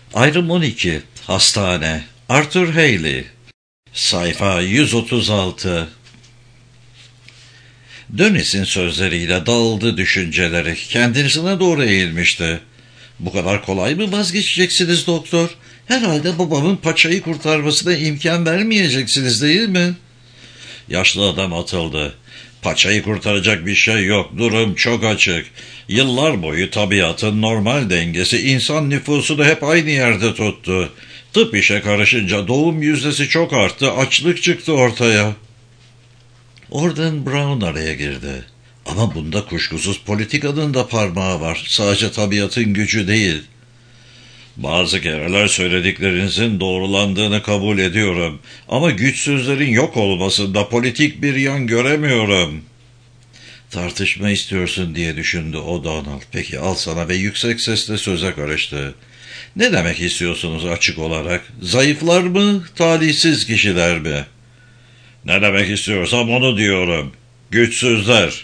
Ayrım 12. Hastane. Arthur Hailey. Sayfa 136. Dönüs'ün sözleriyle dağıldı düşünceleri. Kendisine doğru eğilmişti. "Bu kadar kolay mı vazgeçeceksiniz doktor? Herhalde babamın paçayı kurtarmasına imkan vermeyeceksiniz değil mi?" Yaşlı adam atıldı. "Paçayı kurtaracak bir şey yok. Durum çok açık. Yıllar boyu tabiatın normal dengesi insan nüfusunu hep aynı yerde tuttu. Tıp işe karışınca doğum yüzdesi çok arttı. Açlık çıktı ortaya." Oradan Brown araya girdi. "Ama bunda kuşkusuz politikanın da parmağı var. Sadece tabiatın gücü değil." "Bazı kereler söylediklerinizin doğrulandığını kabul ediyorum. Ama güçsüzlerin yok olmasında politik bir yan göremiyorum." "Tartışma istiyorsun diye düşündü O'Donnell. Peki al sana," ve yüksek sesle söze karıştı. "Ne demek istiyorsunuz açık olarak? Zayıflar mı, talihsiz kişiler mi?" "Ne demek istiyorsam onu diyorum. Güçsüzler."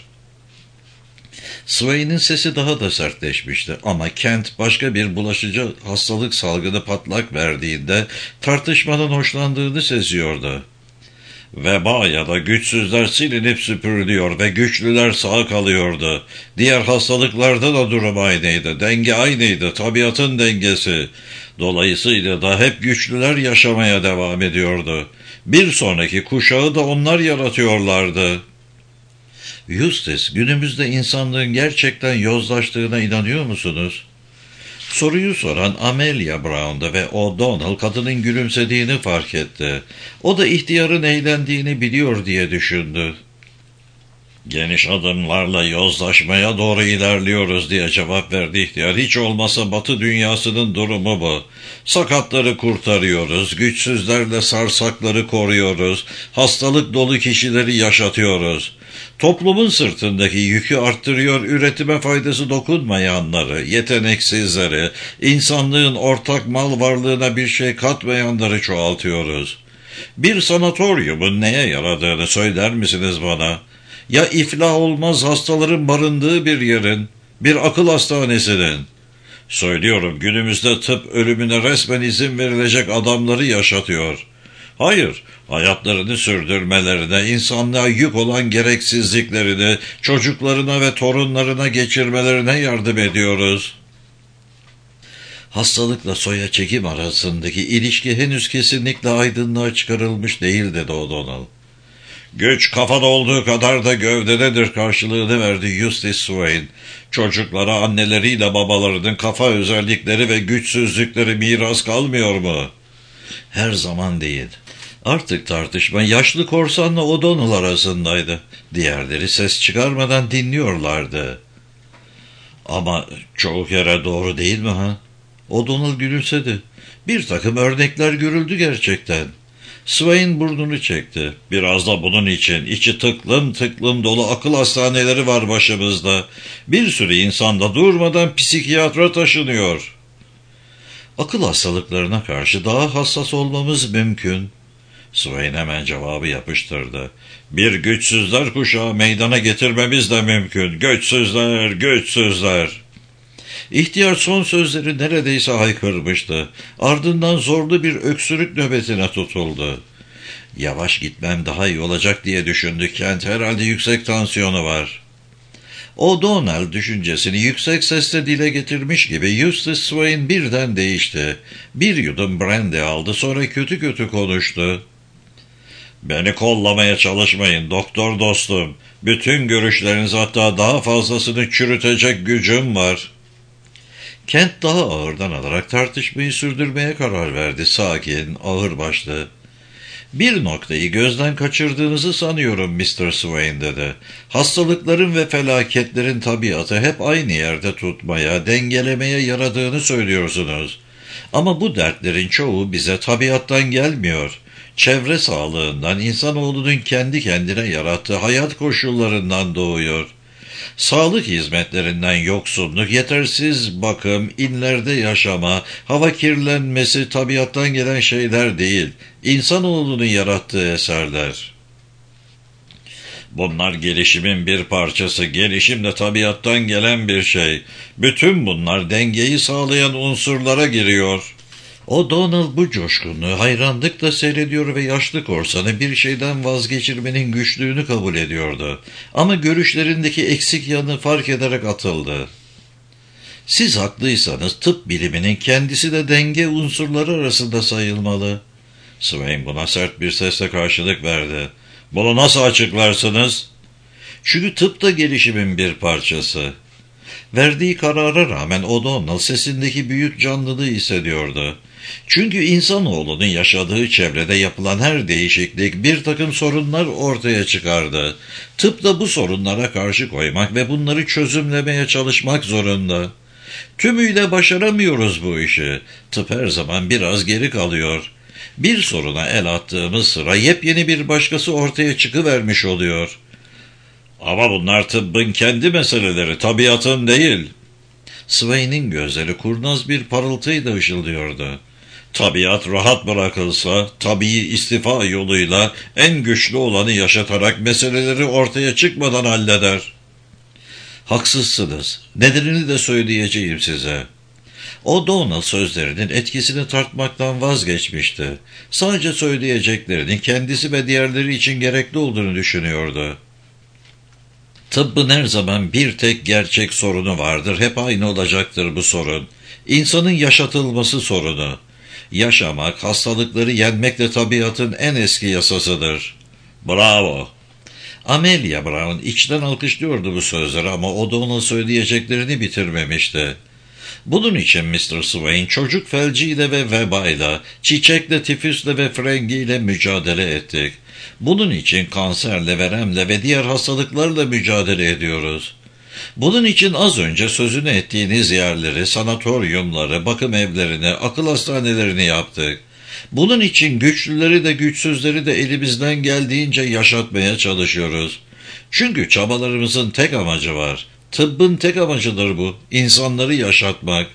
Swain'in sesi daha da sertleşmişti ama Kent başka bir bulaşıcı hastalık salgını patlak verdiğinde tartışmanın hoşlandığını seziyordu. Veba ya da güçsüzler silinip süpürülüyor ve güçlüler sağ kalıyordu. Diğer hastalıklarda da durum aynıydı. Denge aynıydı. Tabiatın dengesi. Dolayısıyla da hep güçlüler yaşamaya devam ediyordu. Bir sonraki kuşağı da onlar yaratıyorlardı. "Eustace, günümüzde insanlığın gerçekten yozlaştığına inanıyor musunuz?" Soruyu soran Amelia Brown'da ve O'Donnell kadının gülümsediğini fark etti. O da ihtiyarın eğlendiğini biliyor diye düşündü. "Geniş adımlarla yozlaşmaya doğru ilerliyoruz," diye cevap verdi ihtiyar. "Hiç olmasa Batı dünyasının durumu bu. Sakatları kurtarıyoruz, güçsüzlerle sarsakları koruyoruz, hastalık dolu kişileri yaşatıyoruz. Toplumun sırtındaki yükü arttırıyor, üretime faydası dokunmayanları, yeteneksizleri, insanlığın ortak mal varlığına bir şey katmayanları çoğaltıyoruz. Bir sanatoryumun neye yaradığını söyler misiniz bana? Ya iflah olmaz hastaların barındığı bir yerin, bir akıl hastanesinin? Söylüyorum, günümüzde tıp ölümüne resmen izin verilecek adamları yaşatıyor. Hayır, hayatlarını sürdürmelerine, insanlığa yük olan gereksizliklerini çocuklarına ve torunlarına geçirmelerine yardım ediyoruz." Hastalıkla soya çekim arasındaki ilişki henüz kesinlikle aydınlığa çıkarılmış değil, dedi O'Donnell. "Güç kafada olduğu kadar da gövdededir," karşılığını verdi Eustace Swain. "Çocuklara anneleriyle babalarının kafa özellikleri ve güçsüzlükleri miras kalmıyor mu?" "Her zaman değil." Artık tartışma yaşlı korsanla O'Donnell arasındaydı. Diğerleri ses çıkarmadan dinliyorlardı. "Ama çoğu kere doğru değil mi ha?" O'Donnell gülümsedi. "Bir takım örnekler görüldü gerçekten." Swain burnunu çekti. "Biraz da bunun için içi tıklım tıklım dolu akıl hastaneleri var başımızda. Bir sürü insan da durmadan psikiyatra taşınıyor." "Akıl hastalıklarına karşı daha hassas olmamız mümkün." Swain hemen cevabı yapıştırdı. "Bir güçsüzler kuşağı meydana getirmemiz de mümkün. Güçsüzler, güçsüzler." İhtiyar son sözleri neredeyse haykırmıştı. Ardından zorlu bir öksürük nöbetine tutuldu. "Yavaş gitmem daha iyi olacak," diye düşündü Kent. "Herhalde yüksek tansiyonu var." O'Donnell düşüncesini yüksek sesle dile getirmiş gibi Eustace Swain birden değişti. Bir yudum brandy aldı, sonra kötü kötü konuştu. "Beni kollamaya çalışmayın doktor dostum. Bütün görüşleriniz, hatta daha fazlasını çürütecek gücüm var." Kent daha ağırdan alarak tartışmayı sürdürmeye karar verdi. Sakin, ağırbaşlı. "Bir noktayı gözden kaçırdığınızı sanıyorum Mr. Swain," dedi. "Hastalıkların ve felaketlerin tabiatı hep aynı yerde tutmaya, dengelemeye yaradığını söylüyorsunuz. Ama bu dertlerin çoğu bize tabiattan gelmiyor. Çevre sağlığından, insanoğlunun kendi kendine yarattığı hayat koşullarından doğuyor. Sağlık hizmetlerinden yoksunluk, yetersiz bakım, inlerde yaşama, hava kirlenmesi tabiattan gelen şeyler değil, insanoğlunun yarattığı eserler. Bunlar gelişimin bir parçası, gelişim de tabiattan gelen bir şey. Bütün bunlar dengeyi sağlayan unsurlara giriyor." O'Donnell bu coşkunluğu hayranlıkla seyrediyor ve yaşlı korsanı bir şeyden vazgeçirmenin güçlüğünü kabul ediyordu. Ama görüşlerindeki eksik yanı fark ederek atıldı. Siz haklıysanız tıp biliminin kendisi de denge unsurları arasında sayılmalı. Swain buna sert bir sesle karşılık verdi. Bunu nasıl açıklarsınız? Çünkü tıp da gelişimin bir parçası. Verdiği karara rağmen O'Donnell sesindeki büyük canlılığı hissediyordu. Çünkü insanoğlunun yaşadığı çevrede yapılan her değişiklik bir takım sorunlar ortaya çıkardı. Tıp da bu sorunlara karşı koymak ve bunları çözümlemeye çalışmak zorunda. Tümüyle başaramıyoruz bu işi. Tıp her zaman biraz geri kalıyor. Bir soruna el attığımız sıra yepyeni bir başkası ortaya çıkıvermiş oluyor. Ama bunlar tıbbın kendi meseleleri, tabiatın değil. Swain'in gözleri kurnaz bir parıltıyla ışıldıyordu. Tabiat rahat bırakılsa, tabii istifa yoluyla en güçlü olanı yaşatarak meseleleri ortaya çıkmadan halleder. Haksızsınız. Nedenini de söyleyeceğim size. O'Donnell sözlerinin etkisini tartmaktan vazgeçmişti. Sadece söyleyeceklerinin kendisi ve diğerleri için gerekli olduğunu düşünüyordu. Tıbbın her zaman bir tek gerçek sorunu vardır. Hep aynı olacaktır bu sorun. İnsanın yaşatılması sorunu. Yaşamak, hastalıkları yenmek de tabiatın en eski yasasıdır. Bravo! Amelia Brown içten alkışlıyordu bu sözleri ama O'Donnell söyleyeceklerini bitirmemişti. Bunun için Mr. Swain çocuk felciyle ve vebayla, çiçekle, tifüsle ve frengiyle mücadele ettik. Bunun için kanserle, veremle ve diğer hastalıklarla mücadele ediyoruz. Bunun için az önce sözünü ettiğiniz yerleri, sanatoryumları, bakım evlerini, akıl hastanelerini yaptık. Bunun için güçlüleri de güçsüzleri de elimizden geldiğince yaşatmaya çalışıyoruz. Çünkü çabalarımızın tek amacı var. Tıbbın tek amacıdır bu. İnsanları yaşatmak.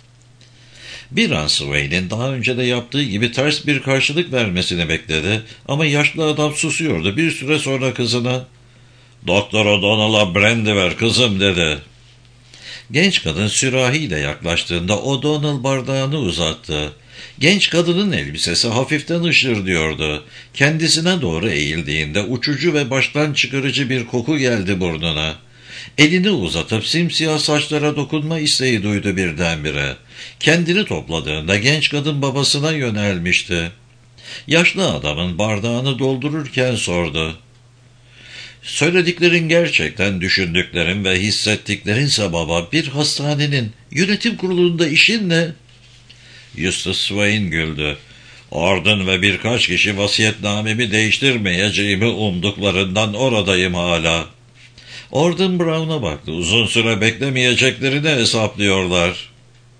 Bir an Swain'in daha önce de yaptığı gibi ters bir karşılık vermesini bekledi. Ama yaşlı adam susuyordu. Bir süre sonra kızına, "Doktor O'Donnell'a brandy ver kızım," dedi. Genç kadın sürahiyle yaklaştığında O'Donnell bardağını uzattı. Genç kadının elbisesi hafiften ışırdıyordu. Kendisine doğru eğildiğinde uçucu ve baştan çıkarıcı bir koku geldi burnuna. Elini uzatıp simsiyah saçlara dokunma isteği duydu birdenbire. Kendini topladığında genç kadın babasına yönelmişti. Yaşlı adamın bardağını doldururken sordu. "Söylediklerin gerçekten düşündüklerin ve hissettiklerinse baba, bir hastanenin yönetim kurulunda işin ne?" Eustace Swain güldü. "Orden ve birkaç kişi vasiyetnamemi değiştirmeyeceğimi umduklarından oradayım hala." Orden Brown'a baktı. Uzun süre beklemeyeceklerini hesaplıyorlar.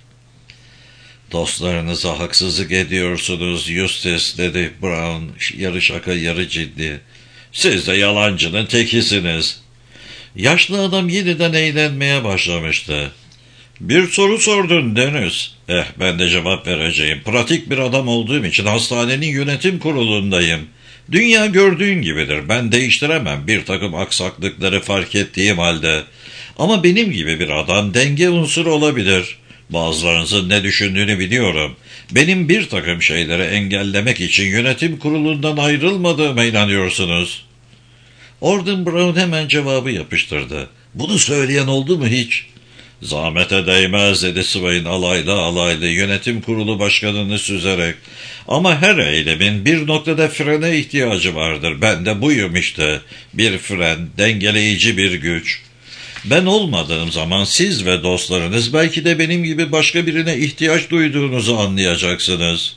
"Dostlarınıza haksızlık ediyorsunuz Eustace," dedi Brown, yarı şaka yarı ciddi. "Siz de yalancının tekisiniz." Yaşlı adam yeniden eğlenmeye başlamıştı. "Bir soru sordun Deniz." Ben de cevap vereceğim. Pratik bir adam olduğum için hastanenin yönetim kurulundayım. Dünya gördüğün gibidir. Ben değiştiremem bir takım aksaklıkları fark ettiğim halde. Ama benim gibi bir adam denge unsuru olabilir. Bazılarınızın ne düşündüğünü biliyorum. Benim bir takım şeyleri engellemek için yönetim kurulundan ayrılmadığıma inanıyorsunuz. Orden Brown hemen cevabı yapıştırdı. "Bunu söyleyen oldu mu hiç?" "Zahmete değmez," dedi Swain alaylı yönetim kurulu başkanını süzerek. "Ama her eylemin bir noktada frene ihtiyacı vardır. Ben de buyum işte. Bir fren, dengeleyici bir güç. Ben olmadığım zaman siz ve dostlarınız belki de benim gibi başka birine ihtiyaç duyduğunuzu anlayacaksınız."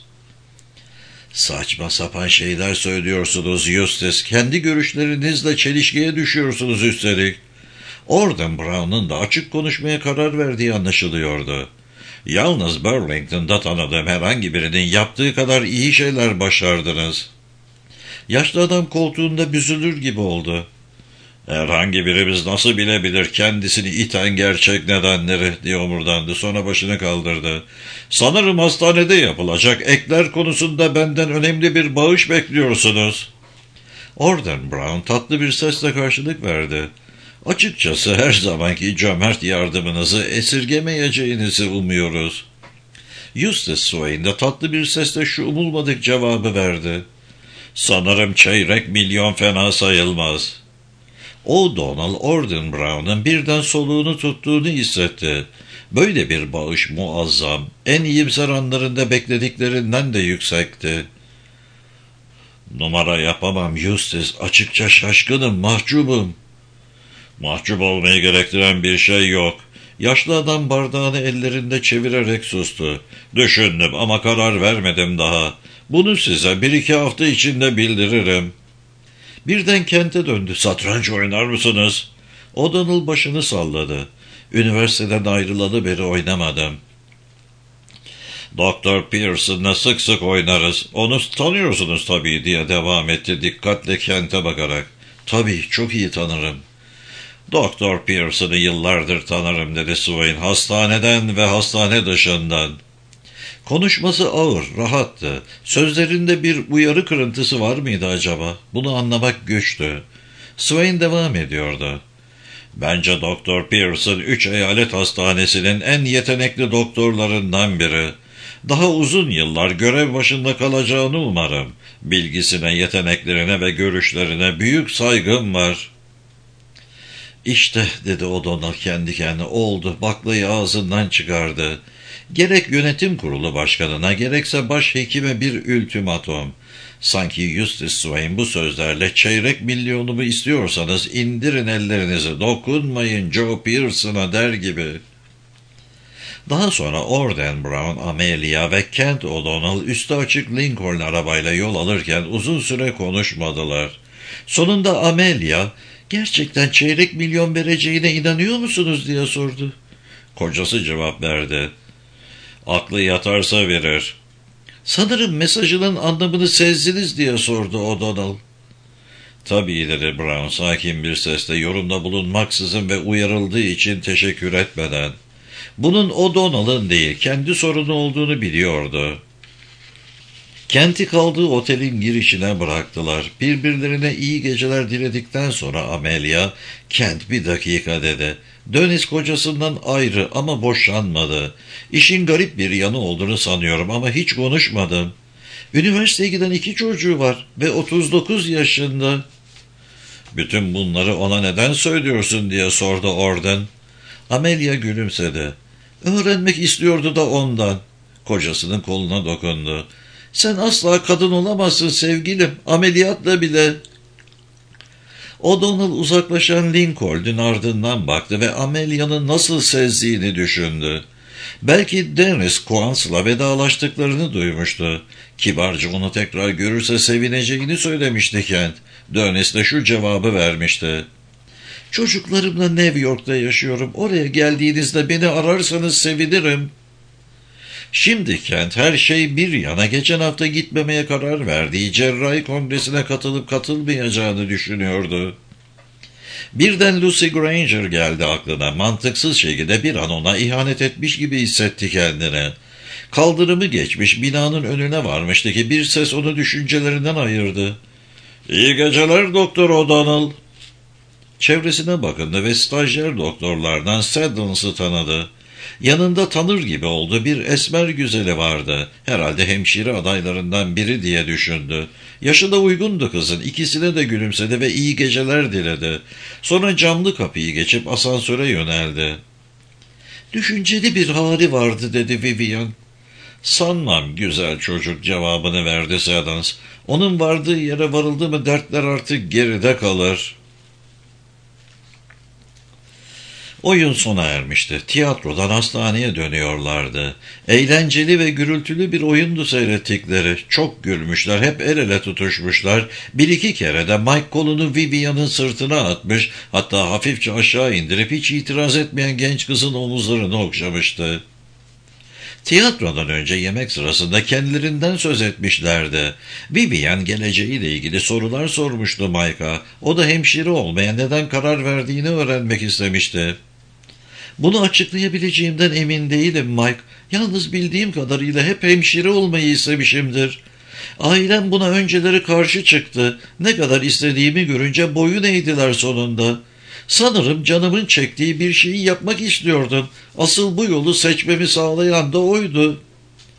"Saçma sapan şeyler söylüyorsunuz Eustace. Kendi görüşlerinizle çelişkiye düşüyorsunuz üstelik." Orden Brown'un da açık konuşmaya karar verdiği anlaşılıyordu. "Yalnız Burlington'da tanıdığım herhangi birinin yaptığı kadar iyi şeyler başardınız." Yaşlı adam koltuğunda büzülür gibi oldu. "Herhangi birimiz nasıl bilebilir kendisini iten gerçek nedenleri," diye omurdandı. Sonra başını kaldırdı. "Sanırım hastanede yapılacak ekler konusunda benden önemli bir bağış bekliyorsunuz." Orden Brown tatlı bir sesle karşılık verdi. "Açıkçası her zamanki cömert yardımınızı esirgemeyeceğinizi umuyoruz." Eustace Swain de tatlı bir sesle şu umulmadık cevabı verdi. Sanırım çeyrek milyon fena sayılmaz. O'Donnell, Orden Brown'un birden soluğunu tuttuğunu hissetti. Böyle bir bağış muazzam, en iyimser anlarında beklediklerinden de yüksekti. Numara yapamam Eustace, açıkça şaşkınım, mahcubum. Mahcup olmayı gerektiren bir şey yok. Yaşlı adam bardağını ellerinde çevirerek sustu. Düşündüm ama karar vermedim daha. Bunu size 1-2 hafta içinde bildiririm. Birden Kent'e döndü. Satranç oynar mısınız? O'Donnell başını salladı. Üniversiteden ayrılalı beri oynamadım. Doktor Pearson'la sık sık oynarız. Onu tanıyorsunuz tabii diye devam etti dikkatle Kent'e bakarak. Tabii çok iyi tanırım. Doktor Pearson'ı yıllardır tanırım dedi Swain. Hastaneden ve hastane dışından. Konuşması ağır, rahattı. Sözlerinde bir uyarı kırıntısı var mıydı acaba? Bunu anlamak güçtü. Swain devam ediyordu. Bence Doktor Pearson 3 eyalet hastanesinin en yetenekli doktorlarından biri. Daha uzun yıllar görev başında kalacağını umarım. Bilgisine, yeteneklerine ve görüşlerine büyük saygım var. İşte dedi O'Donnell kendi kendine, oldu, baklayı ağzından çıkardı. Gerek yönetim kurulu başkanına gerekse başhekime bir ultimatum. Sanki Eustace Swain bu sözlerle çeyrek milyonumu istiyorsanız indirin ellerinizi, dokunmayın Joe Pearson'a der gibi. Daha sonra Orden Brown, Amelia ve Kent O'Donnell üstü açık Lincoln arabayla yol alırken uzun süre konuşmadılar. Sonunda Amelia, gerçekten çeyrek milyon vereceğine inanıyor musunuz diye sordu. Kocası cevap verdi. Aklı yatarsa verir. Sanırım mesajının anlamını sezdiniz diye sordu O'Donnell. Tabii dedi Brown sakin bir sesle, yorumda bulunmaksızın ve uyarıldığı için teşekkür etmeden. Bunun O'Donnell'ın değil, kendi sorunu olduğunu biliyordu. Kent'i kaldığı otelin girişine bıraktılar. Birbirlerine iyi geceler diledikten sonra Amelia, Kent bir dakika dedi. Dönis kocasından ayrı ama boşanmadı. İşin garip bir yanı olduğunu sanıyorum ama hiç konuşmadım. Üniversiteye giden 2 çocuğu var ve 39 yaşında. Bütün bunları ona neden söylüyorsun diye sordu Orden. Amelia gülümsedi. Öğrenmek istiyordu da ondan. Kocasının koluna dokundu. Sen asla kadın olamazsın sevgilim, ameliyatla bile. O'Donnell uzaklaşan Lincoln'un ardından baktı ve Amelia'nın nasıl sezdiğini düşündü. Belki Dennis Quantz'la vedalaştıklarını duymuştu. Kibarca onu tekrar görürse sevineceğini söylemişti Kent. Dennis de şu cevabı vermişti. Çocuklarımla New York'ta yaşıyorum. Oraya geldiğinizde beni ararsanız sevinirim. Şimdi Kent her şey bir yana geçen hafta gitmemeye karar verdiği cerrahi kongresine katılıp katılmayacağını düşünüyordu. Birden Lucy Granger geldi aklına. Mantıksız şekilde bir an ona ihanet etmiş gibi hissetti kendini. Kaldırımı geçmiş binanın önüne varmıştı ki bir ses onu düşüncelerinden ayırdı. İyi geceler Doktor O'Donnell. Çevresine bakındı ve stajyer doktorlardan Saddles'ı tanıdı. Yanında tanır gibi oldu, bir esmer güzeli vardı. Herhalde hemşire adaylarından biri diye düşündü. Yaşı da uygundu kızın. İkisine de gülümsedi ve iyi geceler diledi. Sonra camlı kapıyı geçip asansöre yöneldi. Düşünceli bir hali vardı dedi Vivian. Sanmam güzel çocuk cevabını verdi Saddles. Onun vardığı yere varıldı mı dertler artık geride kalır. Oyun sona ermişti. Tiyatrodan hastaneye dönüyorlardı. Eğlenceli ve gürültülü bir oyundu seyrettikleri. Çok gülmüşler, hep el ele tutuşmuşlar. 1-2 kere de Mike kolunu Vivian'ın sırtına atmış, hatta hafifçe aşağı indirip hiç itiraz etmeyen genç kızın omuzlarını okşamıştı. Tiyatrodan önce yemek sırasında kendilerinden söz etmişlerdi. Vivian geleceğiyle ilgili sorular sormuştu Mike'a. O da hemşire olmaya neden karar verdiğini öğrenmek istemişti. Bunu açıklayabileceğimden emin değilim Mike. Yalnız bildiğim kadarıyla hep hemşire olmayı istemişimdir. Ailem buna önceleri karşı çıktı. Ne kadar istediğimi görünce boyun eğdiler sonunda. Sanırım canımın çektiği bir şeyi yapmak istiyordum. Asıl bu yolu seçmemi sağlayan da oydu.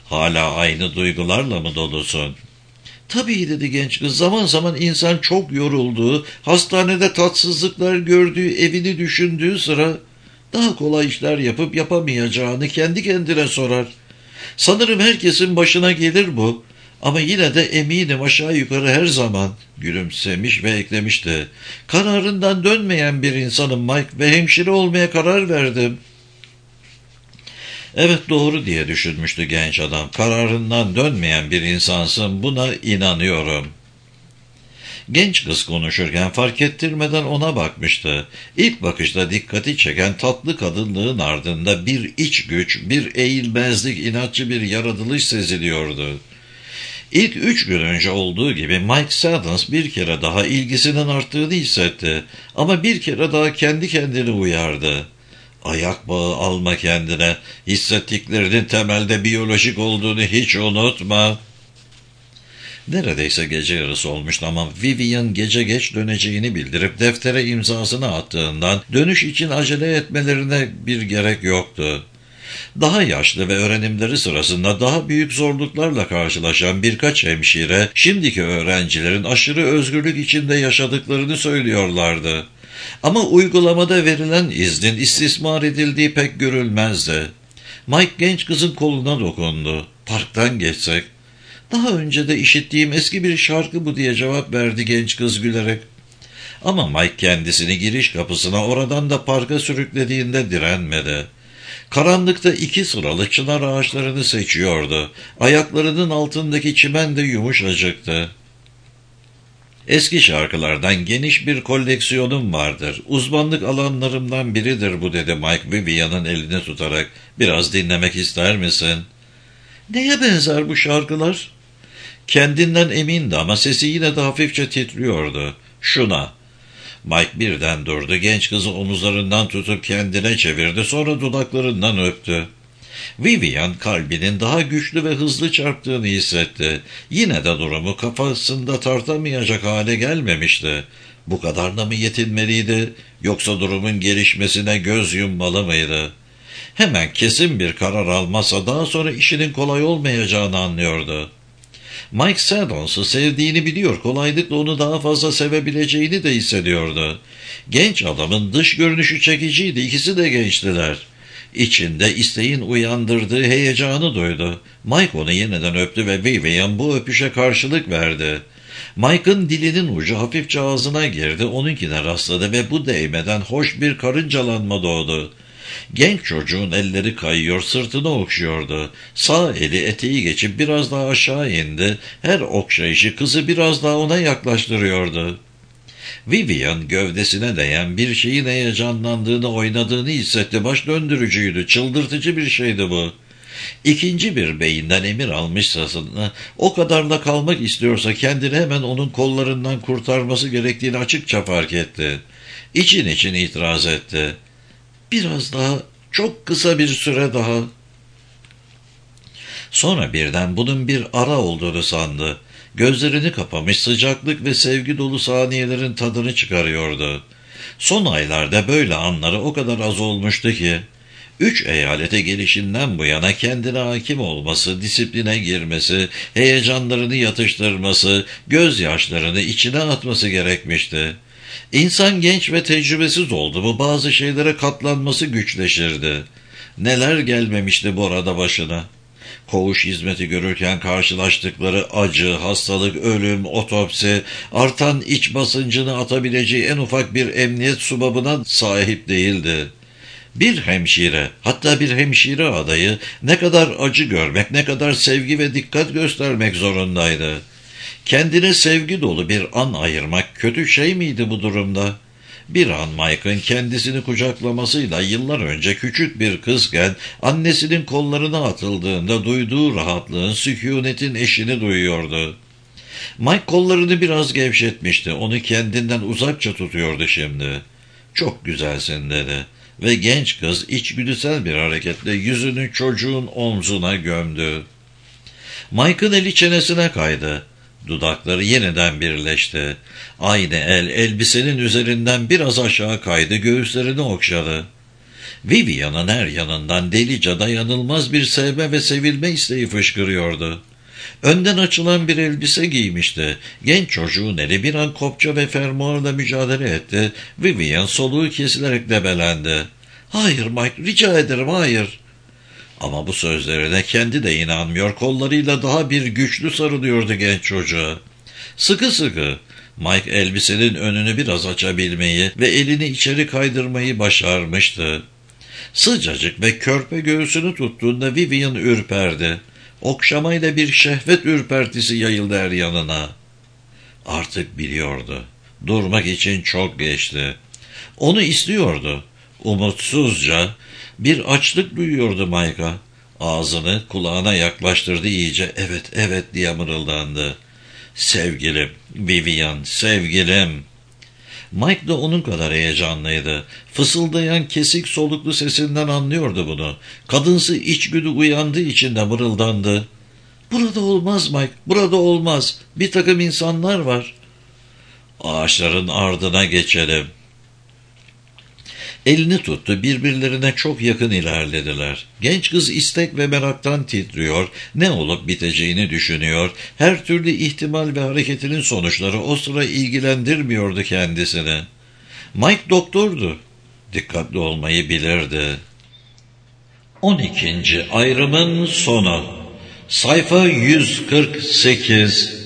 Hala aynı duygularla mı dolusun? Tabii dedi genç kız. Zaman zaman insan çok yorulduğu, hastanede tatsızlıklar gördüğü, evini düşündüğü sıra daha kolay işler yapıp yapamayacağını kendi kendine sorar. Sanırım herkesin başına gelir bu. Ama yine de eminim aşağı yukarı her zaman gülümsemiş ve eklemişti. Kararından dönmeyen bir insanım Mike ve hemşire olmaya karar verdim. Evet doğru diye düşünmüştü genç adam. Kararından dönmeyen bir insansın, buna inanıyorum. Genç kız konuşurken fark ettirmeden ona bakmıştı. İlk bakışta dikkati çeken tatlı kadınlığın ardında bir iç güç, bir eğilmezlik, inatçı bir yaratılış seziliyordu. İlk 3 gün önce olduğu gibi Mike Saddens bir kere daha ilgisinin arttığını hissetti. Ama bir kere daha kendi kendini uyardı. Ayak bağı alma kendine, hissettiklerinin temelde biyolojik olduğunu hiç unutma. Neredeyse gece yarısı olmuştu ama Vivian gece geç döneceğini bildirip deftere imzasını attığından dönüş için acele etmelerine bir gerek yoktu. Daha yaşlı ve öğrenimleri sırasında daha büyük zorluklarla karşılaşan birkaç hemşire, şimdiki öğrencilerin aşırı özgürlük içinde yaşadıklarını söylüyorlardı. Ama uygulamada verilen iznin istismar edildiği pek görülmezdi. Mike genç kızın koluna dokundu. Parktan geçsek. Daha önce de işittiğim eski bir şarkı bu diye cevap verdi genç kız gülerek. Ama Mike kendisini giriş kapısına oradan da parka sürüklediğinde direnmedi. Karanlıkta 2 sıralı çınar ağaçlarını seçiyordu. Ayaklarının altındaki çimen de yumuşacıktı. Eski şarkılardan geniş bir koleksiyonum vardır. Uzmanlık alanlarımdan biridir bu dedi Mike Vivian'ın elini tutarak. Biraz dinlemek ister misin? Neye benzer bu şarkılar? Kendinden emindi ama sesi yine de hafifçe titriyordu. Şuna. Mike birden durdu. Genç kızı omuzlarından tutup kendine çevirdi. Sonra dudaklarından öptü. Vivian kalbinin daha güçlü ve hızlı çarptığını hissetti. Yine de durumu kafasında tartamayacak hale gelmemişti. Bu kadarla mı yetinmeliydi, yoksa durumun gelişmesine göz yummalı mıydı? Hemen kesin bir karar almazsa daha sonra işinin kolay olmayacağını anlıyordu. Mike Saddens'ı sevdiğini biliyor, kolaylıkla onu daha fazla sevebileceğini de hissediyordu. Genç adamın dış görünüşü çekiciydi, ikisi de gençtiler. İçinde isteğin uyandırdığı heyecanı duydu. Mike onu yeniden öptü ve Vivian bu öpüşe karşılık verdi. Mike'ın dilinin ucu hafifçe ağzına girdi, onunkine rastladı ve bu değmeden hoş bir karıncalanma doğdu. Genç çocuğun elleri kayıyor, sırtını okşuyordu. Sağ eli eteği geçip biraz daha aşağı indi. Her okşayışı kızı biraz daha ona yaklaştırıyordu. Vivian gövdesine değen bir şeyin heyecanlandığını, oynadığını hissetti. Baş döndürücüydü, çıldırtıcı bir şeydi bu. İkinci bir beyinden emir almışsasına, o kadarla kalmak istiyorsa kendini hemen onun kollarından kurtarması gerektiğini açıkça fark etti. İçin için itiraz etti. Biraz daha, çok kısa bir süre daha. Sonra birden bunun bir ara olduğunu sandı. Gözlerini kapamış, sıcaklık ve sevgi dolu saniyelerin tadını çıkarıyordu. Son aylarda böyle anları o kadar az olmuştu ki, 3 eyalete gelişinden bu yana kendine hakim olması, disipline girmesi, heyecanlarını yatıştırması, gözyaşlarını içine atması gerekmişti. İnsan genç ve tecrübesiz oldu mu bazı şeylere katlanması güçleşirdi. Neler gelmemişti bu arada başına. Koğuş hizmeti görürken karşılaştıkları acı, hastalık, ölüm, otopsi, artan iç basıncını atabileceği en ufak bir emniyet subabına sahip değildi. Bir hemşire, hatta bir hemşire adayı ne kadar acı görmek, ne kadar sevgi ve dikkat göstermek zorundaydı. Kendine sevgi dolu bir an ayırmak kötü şey miydi bu durumda? Bir an Mike'ın kendisini kucaklamasıyla yıllar önce küçük bir kızken annesinin kollarına atıldığında duyduğu rahatlığın, sükunetin eşini duyuyordu. Mike kollarını biraz gevşetmişti. Onu kendinden uzakça tutuyordu şimdi. "Çok güzelsin," dedi. Ve genç kız içgüdüsel bir hareketle yüzünü çocuğun omzuna gömdü. Mike'ın eli çenesine kaydı. Dudakları yeniden birleşti. Aynı el elbisenin üzerinden biraz aşağı kaydı, göğüslerini okşadı. Vivian'ın her yanından delice dayanılmaz bir sevme ve sevilme isteği fışkırıyordu. Önden açılan bir elbise giymişti. Genç çocuğun eli bir an kopça ve fermuarla mücadele etti. Vivian soluğu kesilerek debelendi. "Hayır Mike, rica ederim, hayır." Ama bu sözlerine kendi de inanmıyor, kollarıyla daha bir güçlü sarılıyordu genç çocuğa. Sıkı sıkı. Mike elbisenin önünü biraz açabilmeyi ve elini içeri kaydırmayı başarmıştı. Sıcacık ve körpe göğsünü tuttuğunda Vivian ürperdi. Okşamayla bir şehvet ürpertisi yayıldı her yanına. Artık biliyordu. Durmak için çok geçti. Onu istiyordu. Umutsuzca bir açlık duyuyordu Mike'a. Ağzını kulağına yaklaştırdı iyice. "Evet, evet" diye mırıldandı. "Sevgilim, Vivian, sevgilim." Mike de onun kadar heyecanlıydı. Fısıldayan kesik soluklu sesinden anlıyordu bunu. Kadınsı içgüdü uyandığı için de mırıldandı. "Burada olmaz Mike, burada olmaz. Bir takım insanlar var." "Ağaçların ardına geçelim." Elini tuttu, birbirlerine çok yakın ilerlediler. Genç kız istek ve meraktan titriyor, ne olup biteceğini düşünüyor, her türlü ihtimal ve hareketinin sonuçları o sıra ilgilendirmiyordu kendisini. Mike doktordu, dikkatli olmayı bilirdi. 12. ayrımın sonu. Sayfa 148.